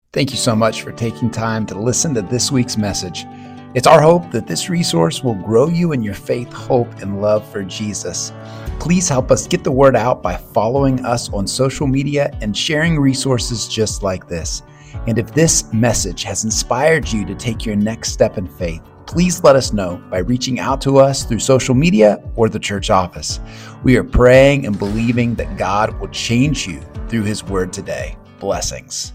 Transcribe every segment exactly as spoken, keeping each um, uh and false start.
Thank you so much for taking time to listen to this week's message. It's our hope that this resource will grow you in your faith, hope, and love for Jesus. Please help us get the word out by following us on social media and sharing resources just like this. And if this message has inspired you to take your next step in faith, please let us know by reaching out to us through social media or the church office. We are praying and believing that God will change you through His word today. Blessings.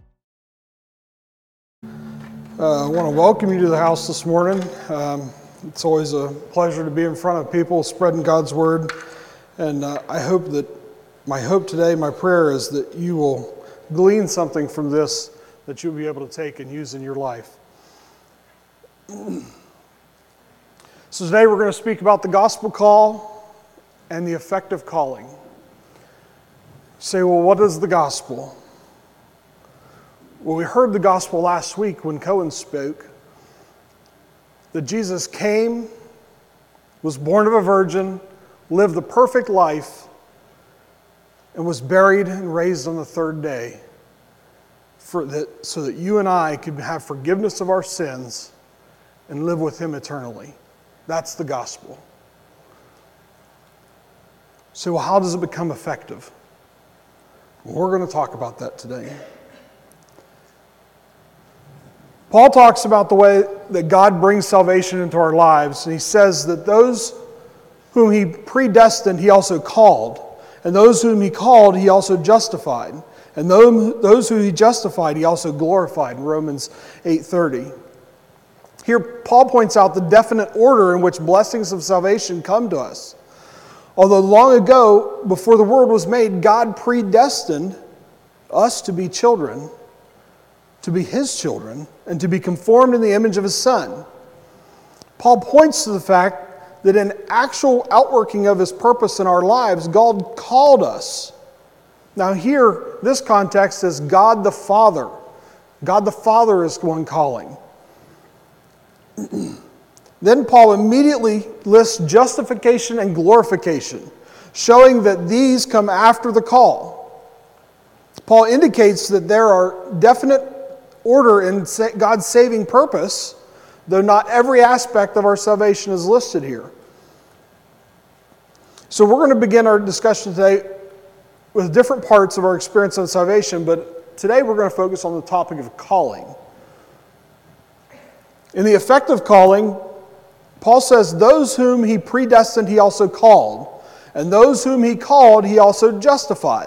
Uh, I want to welcome you to the house this morning. Um, it's always a pleasure to be in front of people spreading God's word. And uh, I hope that, my hope today, my prayer is that you will glean something from this that you'll be able to take and use in your life. So today we're going to speak about the gospel call and the effective calling. You say, well, what is the gospel? Well, we heard the gospel last week when Cohen spoke, that Jesus came, was born of a virgin, lived the perfect life, and was buried and raised on the third day for that, so that you and I could have forgiveness of our sins and live with Him eternally. That's the gospel. So well, how does it become effective? Well, we're going to talk about that today. Paul talks about the way that God brings salvation into our lives, and he says that those whom He predestined, He also called, and those whom He called, He also justified, and those who He justified, He also glorified in Romans eight thirty. Here, Paul points out the definite order in which blessings of salvation come to us. Although long ago, before the world was made, God predestined us to be children, to be His children, and to be conformed in the image of His Son. Paul points to the fact that in actual outworking of His purpose in our lives, God called us. Now here, this context is God the Father. God the Father is one calling. Then Paul immediately lists justification and glorification, showing that these come after the call. Paul indicates that there are definite order in God's saving purpose, though not every aspect of our salvation is listed here. So we're going to begin our discussion today with different parts of our experience of salvation, but today we're going to focus on the topic of calling. In the effective calling, Paul says, those whom He predestined, He also called, and those whom He called, He also justified.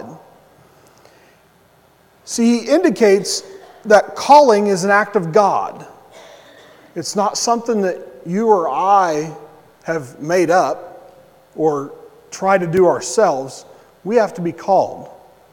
See, he indicates that calling is an act of God. It's not something that you or I have made up or try to do ourselves. We have to be called.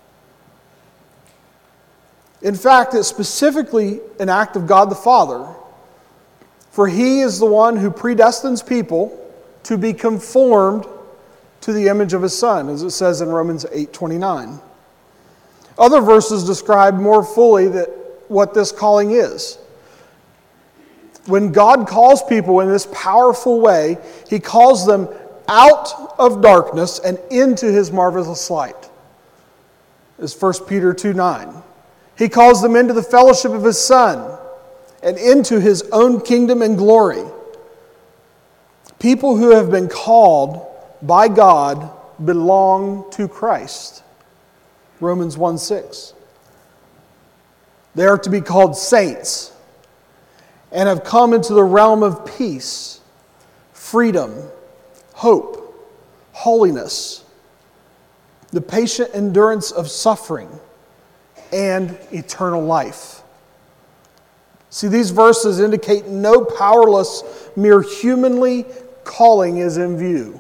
In fact, it's specifically an act of God the Father, for He is the one who predestines people to be conformed to the image of His Son, as it says in Romans eight twenty-nine. Other verses describe more fully that what this calling is. When God calls people in this powerful way, He calls them out of darkness and into His marvelous light. As First Peter two nine. He calls them into the fellowship of His Son and into His own kingdom and glory. People who have been called by God belong to Christ. Romans one six. They are to be called saints and have come into the realm of peace, freedom, hope, holiness, the patient endurance of suffering, and eternal life. See, these verses indicate no powerless, mere humanly calling is in view.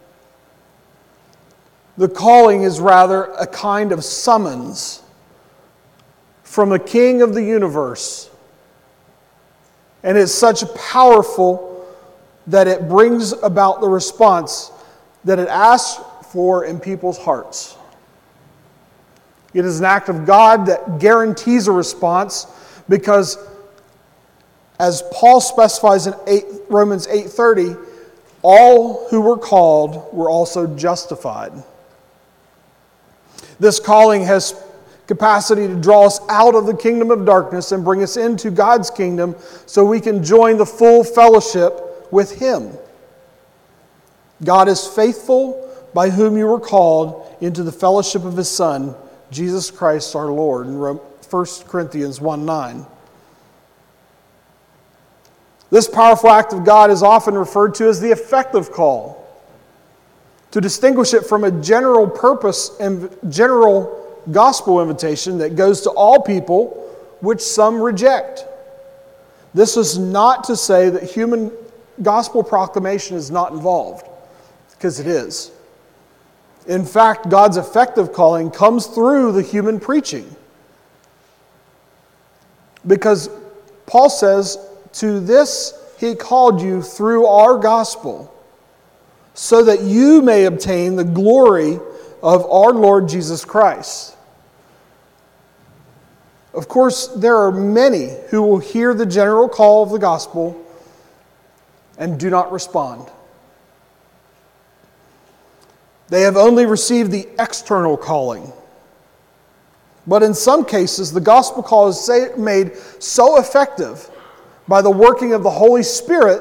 The calling is rather a kind of summons from the King of the universe. And it's such powerful that it brings about the response that it asks for in people's hearts. It is an act of God that guarantees a response because, as Paul specifies in Romans eight thirty, all who were called were also justified. This calling has capacity to draw us out of the kingdom of darkness and bring us into God's kingdom so we can join the full fellowship with Him. God is faithful, by whom you were called into the fellowship of His Son, Jesus Christ our Lord, in First Corinthians one nine. This powerful act of God is often referred to as the effective call, to distinguish it from a general purpose and general gospel invitation that goes to all people, which some reject. This is not to say that human gospel proclamation is not involved, because it is. In fact, God's effective calling comes through the human preaching. Because Paul says, to this He called you through our gospel, so that you may obtain the glory of our Lord Jesus Christ. Of course, there are many who will hear the general call of the gospel and do not respond. They have only received the external calling. But in some cases, the gospel call is made so effective by the working of the Holy Spirit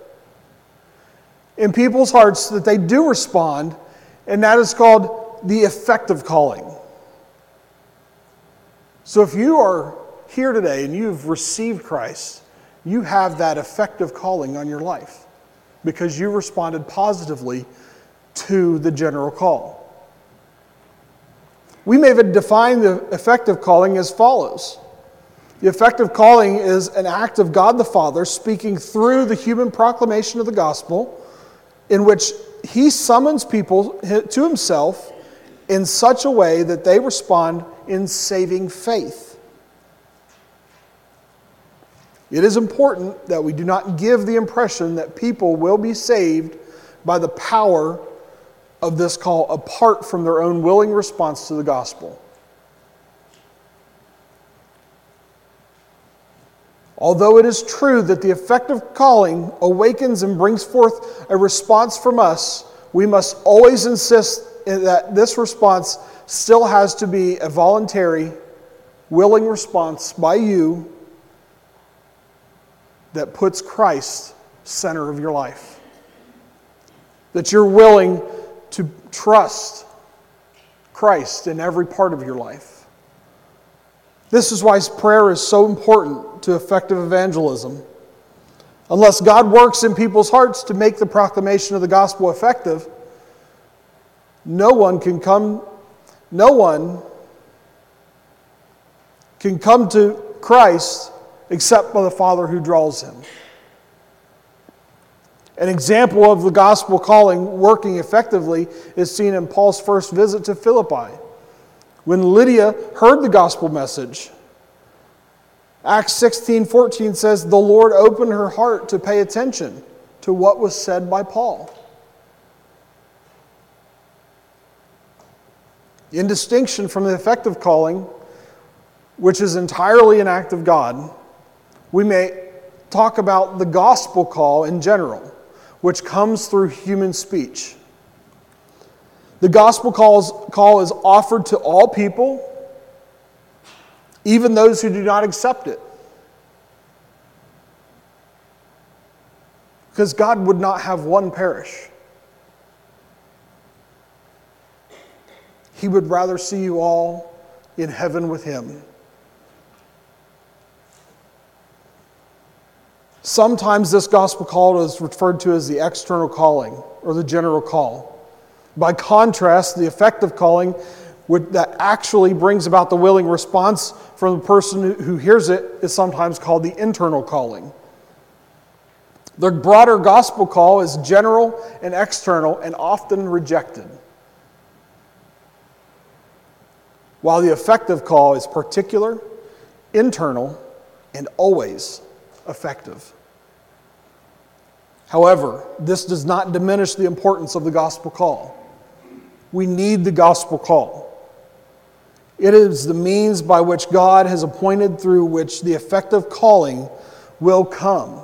in people's hearts that they do respond, and that is called the effective calling. So if you are here today and you've received Christ, you have that effective calling on your life because you responded positively to the general call. We may define the effective calling as follows. The effective calling is an act of God the Father speaking through the human proclamation of the gospel, in which He summons people to Himself in such a way that they respond in saving faith. It is important that we do not give the impression that people will be saved by the power of this call apart from their own willing response to the gospel. Although it is true that the effective calling awakens and brings forth a response from us, we must always insist that this response still has to be a voluntary, willing response by you that puts Christ center of your life. That you're willing to trust Christ in every part of your life. This is why prayer is so important to effective evangelism. Unless God works in people's hearts to make the proclamation of the gospel effective, no one can come, no one can come to Christ except by the Father who draws him. An example of the gospel calling working effectively is seen in Paul's first visit to Philippi. When Lydia heard the gospel message, Acts sixteen fourteen says, the Lord opened her heart to pay attention to what was said by Paul. In distinction from the effective calling, which is entirely an act of God, we may talk about the gospel call in general, which comes through human speech. The gospel calls, call is offered to all people, even those who do not accept it. Because God would not have one perish. He would rather see you all in heaven with Him. Sometimes this gospel call is referred to as the external calling or the general call. By contrast, the effective calling that actually brings about the willing response from the person who hears it is sometimes called the internal calling. The broader gospel call is general and external and often rejected, while the effective call is particular, internal, and always effective. However, this does not diminish the importance of the gospel call. We need the gospel call. It is the means by which God has appointed through which the effective calling will come.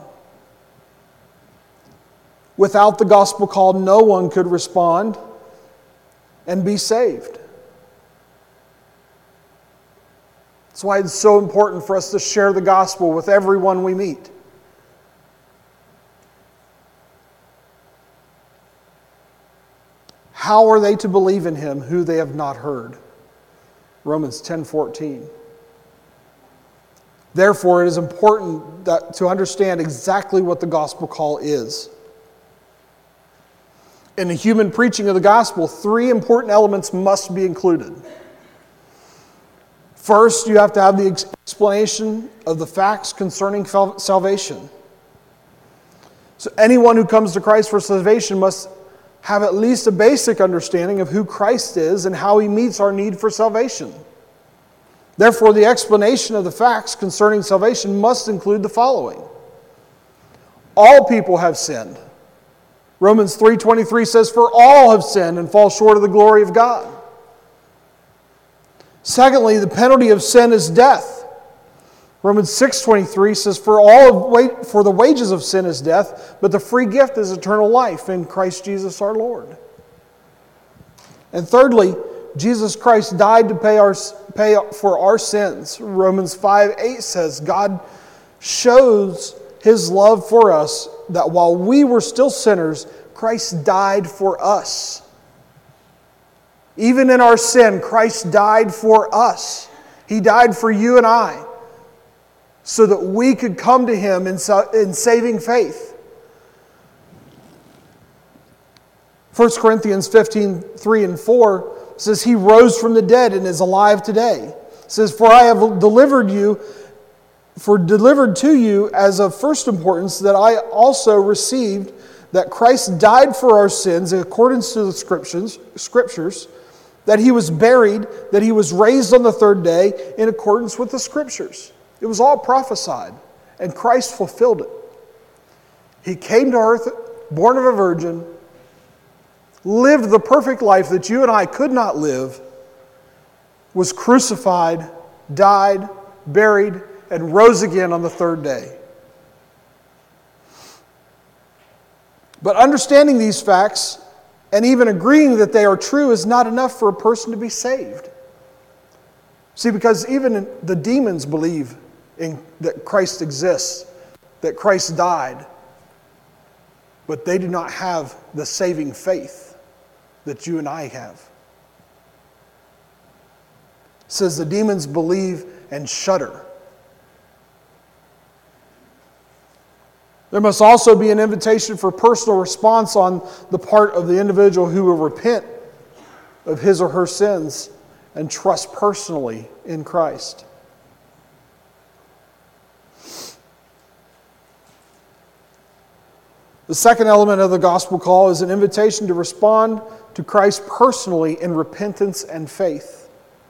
Without the gospel call, no one could respond and be saved. That's why it's so important for us to share the gospel with everyone we meet. How are they to believe in him who they have not heard? Romans ten fourteen. Therefore, it is important that, to understand exactly what the gospel call is. In the human preaching of the gospel, three important elements must be included. First, you have to have the explanation of the facts concerning salvation. So anyone who comes to Christ for salvation must have at least a basic understanding of who Christ is and how he meets our need for salvation. Therefore, the explanation of the facts concerning salvation must include the following. All people have sinned. Romans three twenty-three says, "For all have sinned and fall short of the glory of God." Secondly, the penalty of sin is death. Romans six twenty-three says, "For all of, for the wages of sin is death, but the free gift is eternal life in Christ Jesus our Lord." And thirdly, Jesus Christ died to pay our pay for our sins. Romans five eight says, "God shows his love for us, that while we were still sinners, Christ died for us." Even in our sin, Christ died for us. He died for you and I, so that we could come to him in, in saving faith. First Corinthians fifteen three and four says, "He rose from the dead and is alive today." It says, "For I have delivered you, for delivered to you as of first importance that I also received, that Christ died for our sins in accordance to the scriptures, scriptures, that he was buried, that he was raised on the third day in accordance with the scriptures." It was all prophesied, and Christ fulfilled it. He came to earth, born of a virgin, lived the perfect life that you and I could not live, was crucified, died, buried, and rose again on the third day. But understanding these facts and even agreeing that they are true is not enough for a person to be saved. See, because even the demons believe in, that Christ exists, that Christ died, but they do not have the saving faith that you and I have. It says the demons believe and shudder. There must also be an invitation for personal response on the part of the individual who will repent of his or her sins and trust personally in Christ. The second element of the gospel call is an invitation to respond to Christ personally in repentance and faith.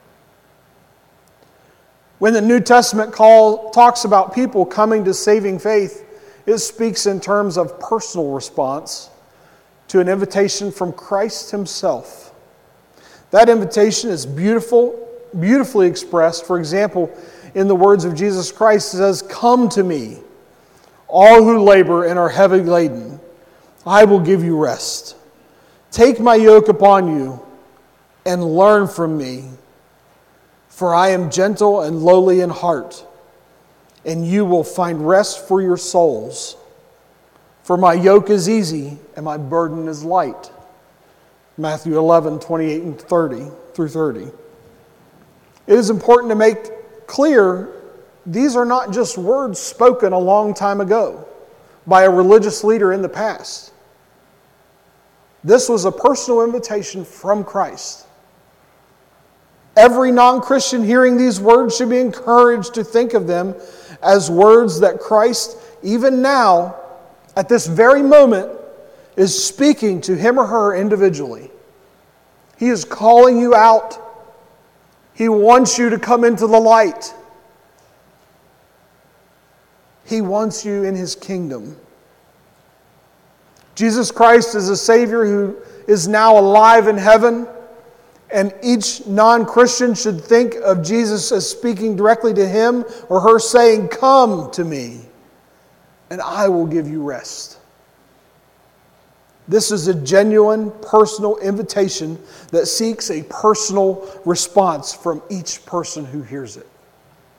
When the New Testament call talks about people coming to saving faith, it speaks in terms of personal response to an invitation from Christ himself. That invitation is beautiful, beautifully expressed. For example, in the words of Jesus Christ, it says, "Come to me, all who labor and are heavy laden, I will give you rest. Take my yoke upon you and learn from me, for I am gentle and lowly in heart, and you will find rest for your souls. For my yoke is easy and my burden is light." Matthew eleven, twenty-eight and thirty through thirty. It is important to make clear these are not just words spoken a long time ago by a religious leader in the past. This was a personal invitation from Christ. Every non-Christian hearing these words should be encouraged to think of them as words that Christ, even now, at this very moment, is speaking to him or her individually. He is calling you out. He wants you to come into the light. He wants you in his kingdom. Jesus Christ is a Savior who is now alive in heaven, and each non-Christian should think of Jesus as speaking directly to him or her, saying, "Come to me, and I will give you rest." This is a genuine, personal invitation that seeks a personal response from each person who hears it.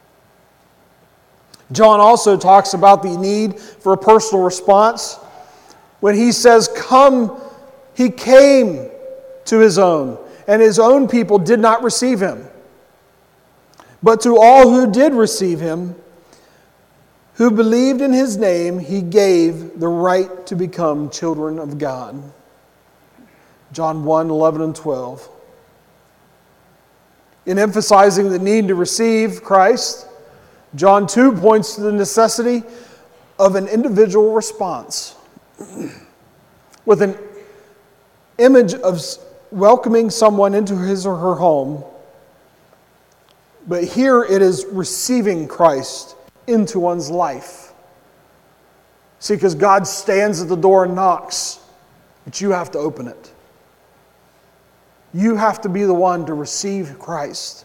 John also talks about the need for a personal response. When he says, come, he came to his own, and his own people did not receive him. But to all who did receive him, who believed in his name, he gave the right to become children of God. John one, eleven and twelve. In emphasizing the need to receive Christ, John two points to the necessity of an individual response with an image of welcoming someone into his or her home. But here it is receiving Christ into one's life. See, because God stands at the door and knocks, but you have to open it. You have to be the one to receive Christ.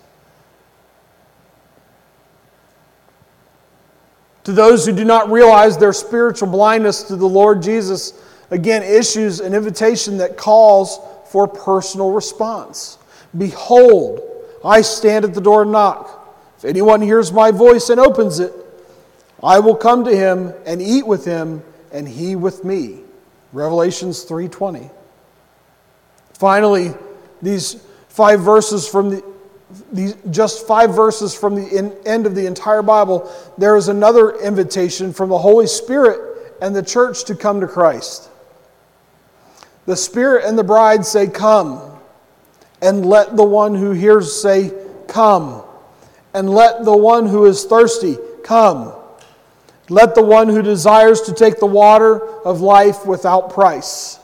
To those who do not realize their spiritual blindness to the Lord Jesus, again, issues an invitation that calls for personal response. Behold, I stand at the door and knock. If anyone hears my voice and opens it, I will come to him and eat with him, and he with me. Revelations three twenty. Finally, these five verses from the these just five verses from the in, end of the entire Bible, there is another invitation from the Holy Spirit and the church to come to Christ. The Spirit and the bride say, come. And let the one who hears say, come. And let the one who is thirsty come. Let the one who desires to take the water of life without price.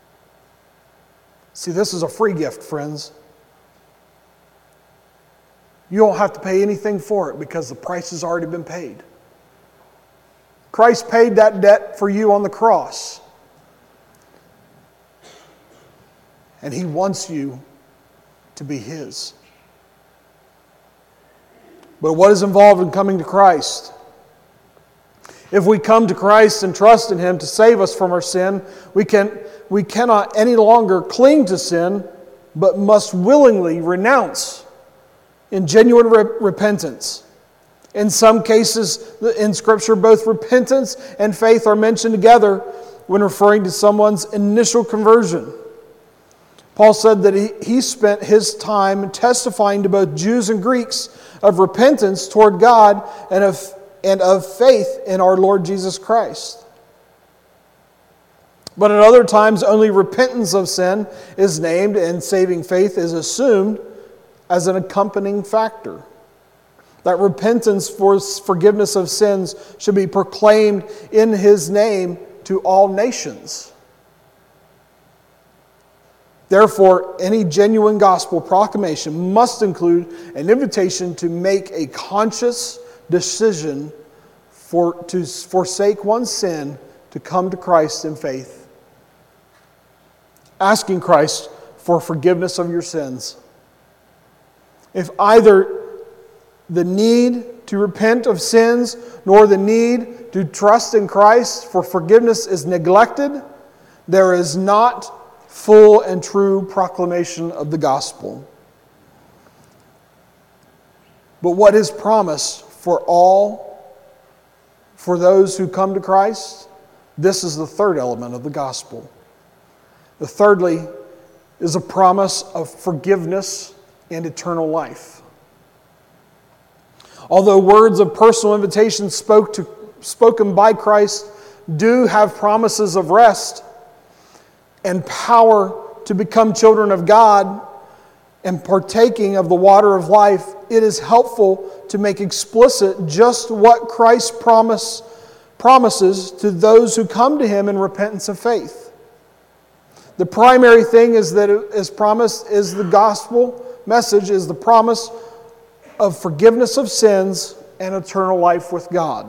See, this is a free gift, friends. You don't have to pay anything for it because the price has already been paid. Christ paid that debt for you on the cross. And He wants you to be His. But what is involved in coming to Christ? If we come to Christ and trust in Him to save us from our sin, we can, we cannot any longer cling to sin, but must willingly renounce in genuine re- repentance. In some cases in Scripture, both repentance and faith are mentioned together when referring to someone's initial conversion. Paul said that he, he spent his time testifying to both Jews and Greeks of repentance toward God and of, and of faith in our Lord Jesus Christ. But at other times, only repentance of sin is named and saving faith is assumed as an accompanying factor. That repentance for forgiveness of sins should be proclaimed in His name to all nations. Therefore, any genuine gospel proclamation must include an invitation to make a conscious decision for, to forsake one's sin to come to Christ in faith. Asking Christ for forgiveness of your sins. If either the need to repent of sins nor the need to trust in Christ for forgiveness is neglected, there is not full and true proclamation of the gospel. But what is promised for all, for those who come to Christ? This is the third element of the gospel. The thirdly is a promise of forgiveness and eternal life. Although words of personal invitation spoke to, spoken by Christ do have promises of rest and power to become children of God and partaking of the water of life, it is helpful to make explicit just what Christ promise, promises to those who come to Him in repentance of faith. The primary thing is that it is promised is the gospel message is the promise of forgiveness of sins and eternal life with God.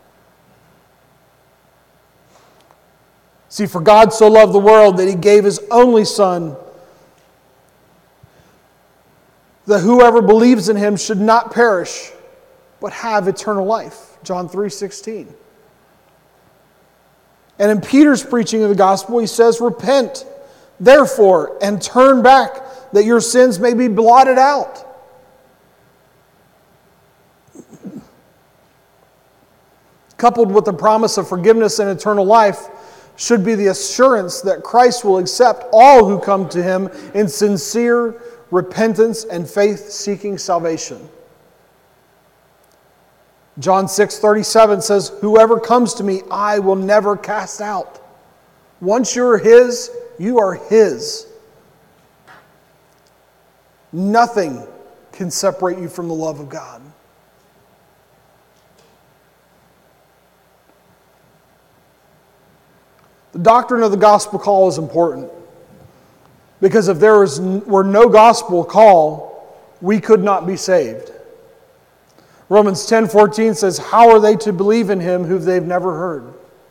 See, for God so loved the world that He gave His only Son, that whoever believes in Him should not perish, but have eternal life. John three sixteen. And in Peter's preaching of the gospel, he says, repent, therefore, and turn back, that your sins may be blotted out. coupled with the promise of forgiveness and eternal life, should be the assurance that Christ will accept all who come to Him in sincere repentance and faith-seeking salvation. John six thirty-seven says, "Whoever comes to me, I will never cast out." Once you're His, you are His. Nothing can separate you from the love of God. The doctrine of the gospel call is important, because if there was, were no gospel call, we could not be saved. Romans ten fourteen says, "How are they to believe in Him who they've never heard?"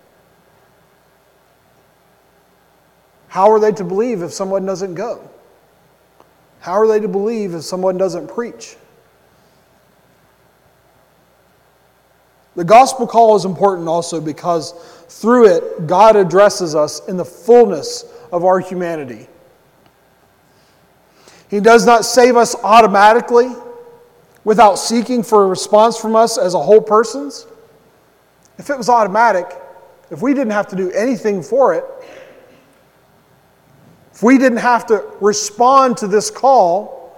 How are they to believe if someone doesn't go? How are they to believe if someone doesn't preach? The gospel call is important also because through it, God addresses us in the fullness of our humanity. He does not save us automatically without seeking for a response from us as a whole persons. If it was automatic, if we didn't have to do anything for it, if we didn't have to respond to this call,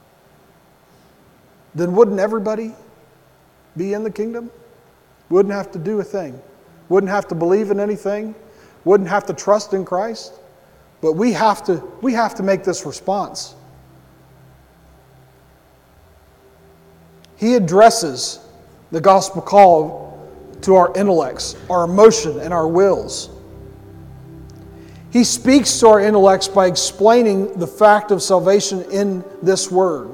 then wouldn't everybody be in the kingdom? Wouldn't have to do a thing. Wouldn't have to believe in anything. Wouldn't have to trust in Christ. But we have to, we have to make this response. He addresses the gospel call to our intellects, our emotion, and our wills. He speaks to our intellects by explaining the fact of salvation in this word.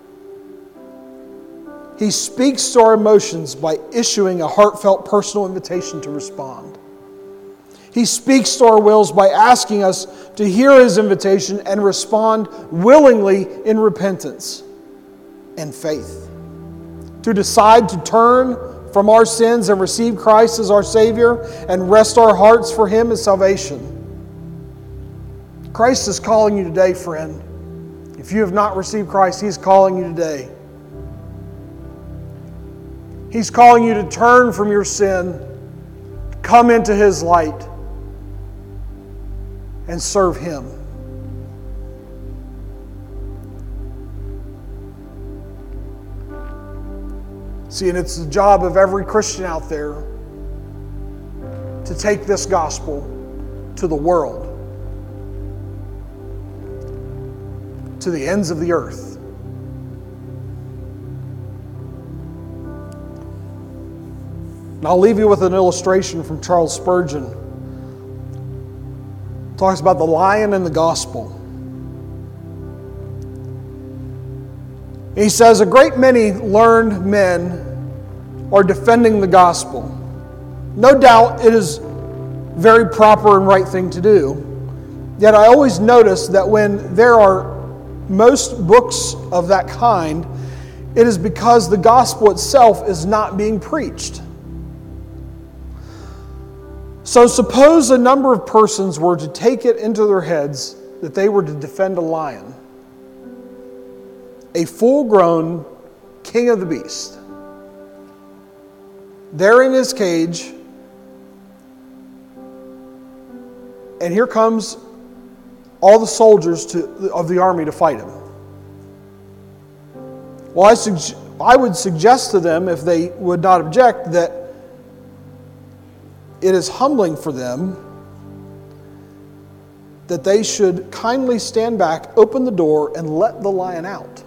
He speaks to our emotions by issuing a heartfelt personal invitation to respond. He speaks to our wills by asking us to hear His invitation and respond willingly in repentance and faith. To decide to turn from our sins and receive Christ as our Savior and rest our hearts for Him as salvation. Christ is calling you today, friend. If you have not received Christ, He's calling you today. He's calling you to turn from your sin, come into His light, and serve Him. See, and it's the job of every Christian out there to take this gospel to the world, to the ends of the earth. And I'll leave you with an illustration from Charles Spurgeon. It talks about the lion and the gospel. He says, a great many learned men are defending the gospel. No doubt it is a very proper and right thing to do. Yet I always notice that when there are most books of that kind, it is because the gospel itself is not being preached. So suppose a number of persons were to take it into their heads that they were to defend a lion, a full-grown king of the beast, there in his cage, and here comes all the soldiers to, of the army to fight him. Well, I, suge- I would suggest to them, if they would not object, that it is humbling for them that they should kindly stand back, open the door, and let the lion out.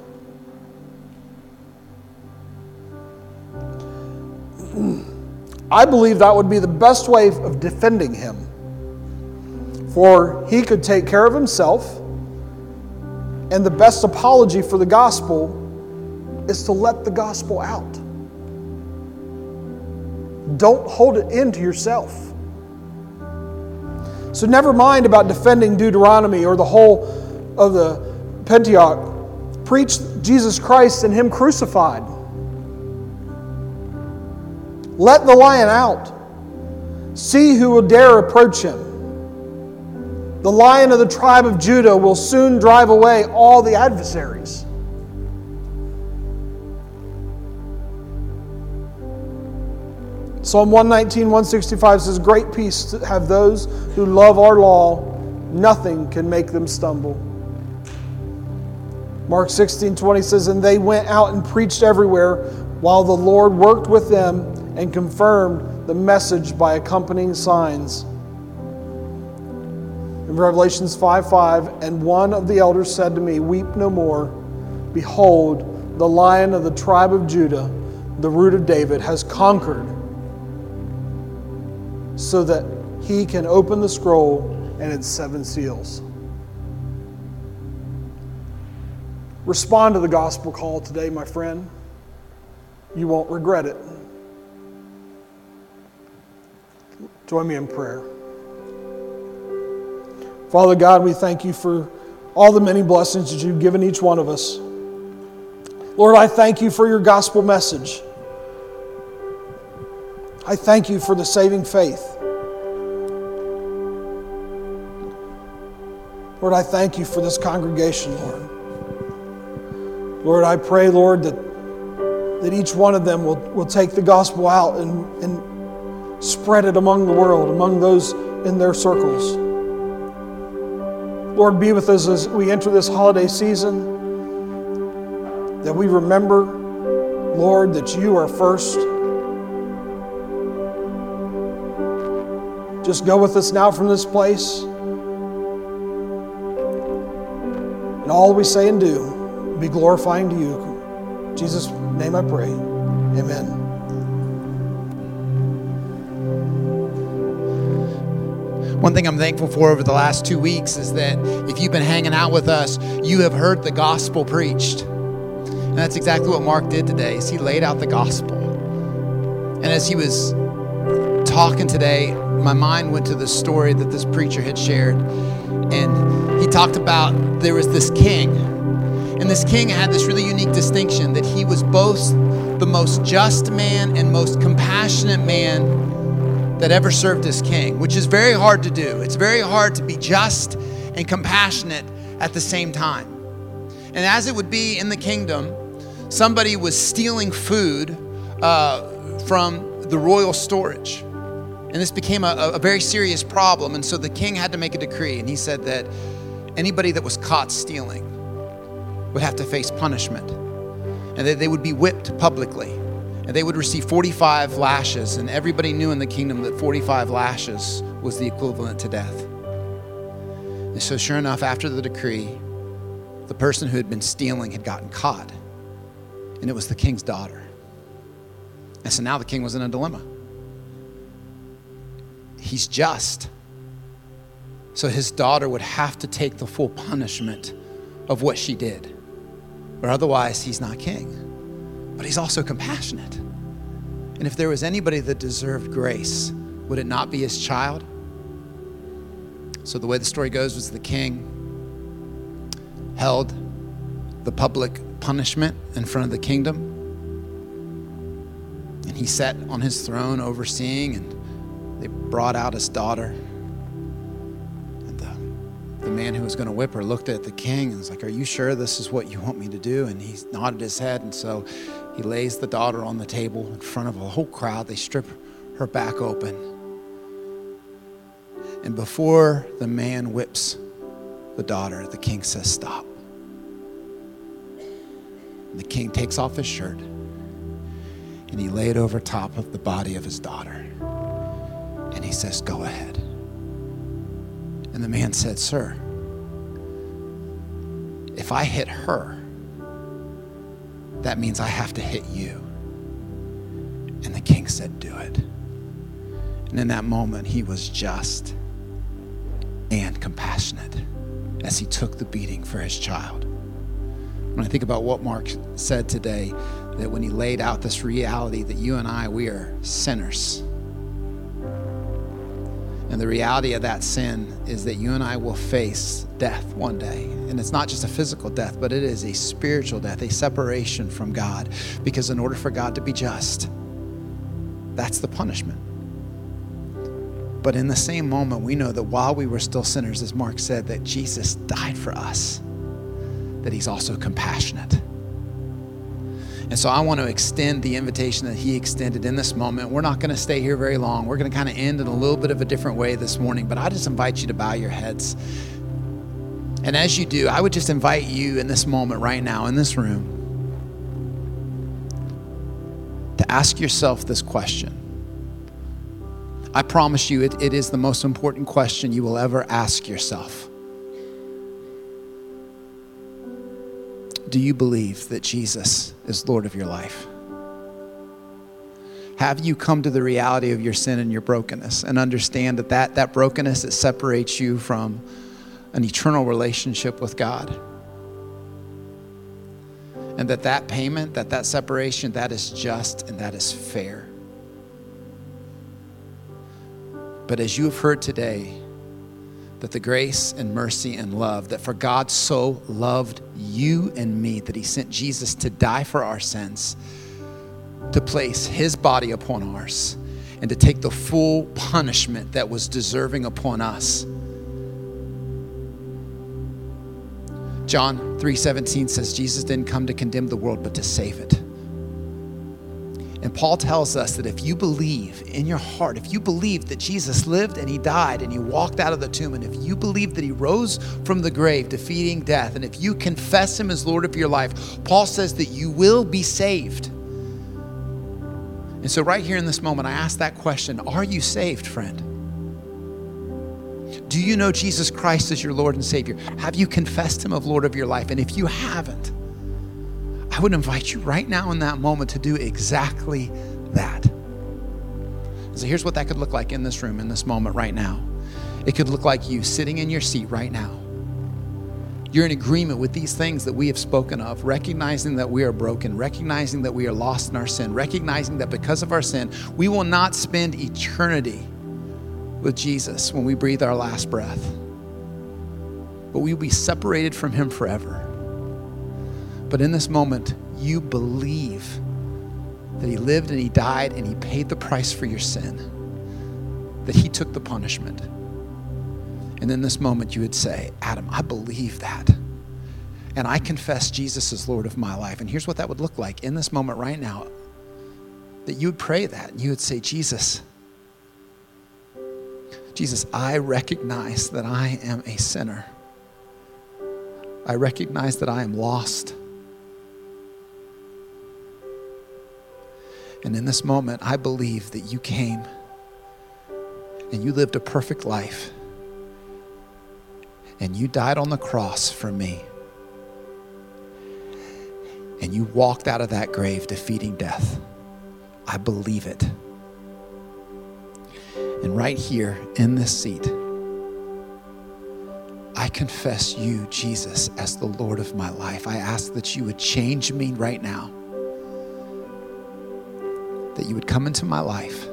I believe that would be the best way of defending him. For he could take care of himself, and the best apology for the gospel is to let the gospel out. Don't hold it in to yourself. So never mind about defending Deuteronomy or the whole of the Pentateuch. Preach Jesus Christ and Him crucified. Let the lion out. See who will dare approach Him. The Lion of the tribe of Judah will soon drive away all the adversaries. Psalm one nineteen, one sixty-five says, great peace have those who love our law. Nothing can make them stumble. Mark sixteen, twenty says, and they went out and preached everywhere while the Lord worked with them and confirmed the message by accompanying signs. In Revelations five five, and one of the elders said to me, weep no more. Behold, the Lion of the tribe of Judah, the Root of David, has conquered, so that he can open the scroll and its seven seals. Respond to the gospel call today, my friend. You won't regret it. Join me in prayer. Father God, we thank you for all the many blessings that you've given each one of us. Lord, I thank you for your gospel message. I thank you for the saving faith. Lord, I thank you for this congregation, Lord. Lord, I pray, Lord, that, that each one of them will, will take the gospel out and, and spread it among the world, among those in their circles. Lord, be with us as we enter this holiday season, that we remember, Lord, that you are first. Just go with us now from this place. And all we say and do be glorifying to you. In Jesus' name I pray. Amen. One thing I'm thankful for over the last two weeks is that if you've been hanging out with us, you have heard the gospel preached. And that's exactly what Mark did today, is he laid out the gospel. And as he was talking today, my mind went to the story that this preacher had shared. And he talked about there was this king. And this king had this really unique distinction that he was both the most just man and most compassionate man that ever served as king, which is very hard to do. It's very hard to be just and compassionate at the same time. And as it would be in the kingdom, somebody was stealing food uh, from the royal storage. And this became a, a very serious problem. And so the king had to make a decree. And he said that anybody that was caught stealing would have to face punishment. And that they would be whipped publicly. And they would receive forty-five lashes. And everybody knew in the kingdom that forty-five lashes was the equivalent to death. And so sure enough, after the decree, the person who had been stealing had gotten caught. And it was the king's daughter. And so now the king was in a dilemma. He's just. So his daughter would have to take the full punishment of what she did. Or otherwise, he's not king. But he's also compassionate. And if there was anybody that deserved grace, would it not be his child? So the way the story goes was the king held the public punishment in front of the kingdom. And he sat on his throne overseeing, and they brought out his daughter. And the, the man who was going to whip her looked at the king and was like, are you sure this is what you want me to do? And he nodded his head. And so he lays the daughter on the table in front of a whole crowd. They strip her back open. And before the man whips the daughter, the king says, stop. And the king takes off his shirt and he laid over top of the body of his daughter. And he says, go ahead. And the man said, sir, if I hit her, that means I have to hit you. And the king said, do it. And in that moment, he was just and compassionate as he took the beating for his child. When I think about what Mark said today, that when he laid out this reality that you and I, we are sinners. And the reality of that sin is that you and I will face death one day. And it's not just a physical death, but it is a spiritual death, a separation from God. Because in order for God to be just, that's the punishment. But in the same moment, we know that while we were still sinners, as Mark said, that Jesus died for us, that he's also compassionate. And so I want to extend the invitation that he extended in this moment. We're not going to stay here very long. We're going to kind of end in a little bit of a different way this morning, but I just invite you to bow your heads. And as you do, I would just invite you in this moment right now in this room to ask yourself this question. I promise you it, it is the most important question you will ever ask yourself. Do you believe that Jesus is Lord of your life? Have you come to the reality of your sin and your brokenness and understand that that, that brokenness, it separates you from an eternal relationship with God? And that that payment, that that separation, that is just and that is fair. But as you have heard today, that the grace and mercy and love, that for God so loved you and me, that he sent Jesus to die for our sins, to place his body upon ours, and to take the full punishment that was deserving upon us. John three seventeen says Jesus didn't come to condemn the world, but to save it. And Paul tells us that if you believe in your heart, if you believe that Jesus lived and he died and he walked out of the tomb, and if you believe that he rose from the grave defeating death, and if you confess him as Lord of your life, Paul says that you will be saved. And so right here in this moment, I ask that question, are you saved, friend? Do you know Jesus Christ as your Lord and Savior? Have you confessed him as Lord of your life? And if you haven't, I would invite you right now in that moment to do exactly that. So here's what that could look like in this room, in this moment right now. It could look like you sitting in your seat right now. You're in agreement with these things that we have spoken of, recognizing that we are broken, recognizing that we are lost in our sin, recognizing that because of our sin, we will not spend eternity with Jesus when we breathe our last breath, but we will be separated from him forever. But in this moment, you believe that he lived and he died and he paid the price for your sin, that he took the punishment. And in this moment, you would say, Adam, I believe that. And I confess Jesus as Lord of my life. And here's what that would look like in this moment right now, that you would pray that. And you would say, Jesus, Jesus, I recognize that I am a sinner. I recognize that I am lost. And in this moment, I believe that you came and you lived a perfect life and you died on the cross for me. And you walked out of that grave defeating death. I believe it. And right here in this seat, I confess you, Jesus, as the Lord of my life. I ask that you would change me right now, that you would come into my life,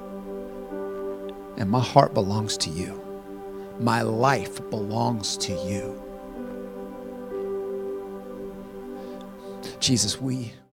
and my heart belongs to you. My life belongs to you. Jesus, we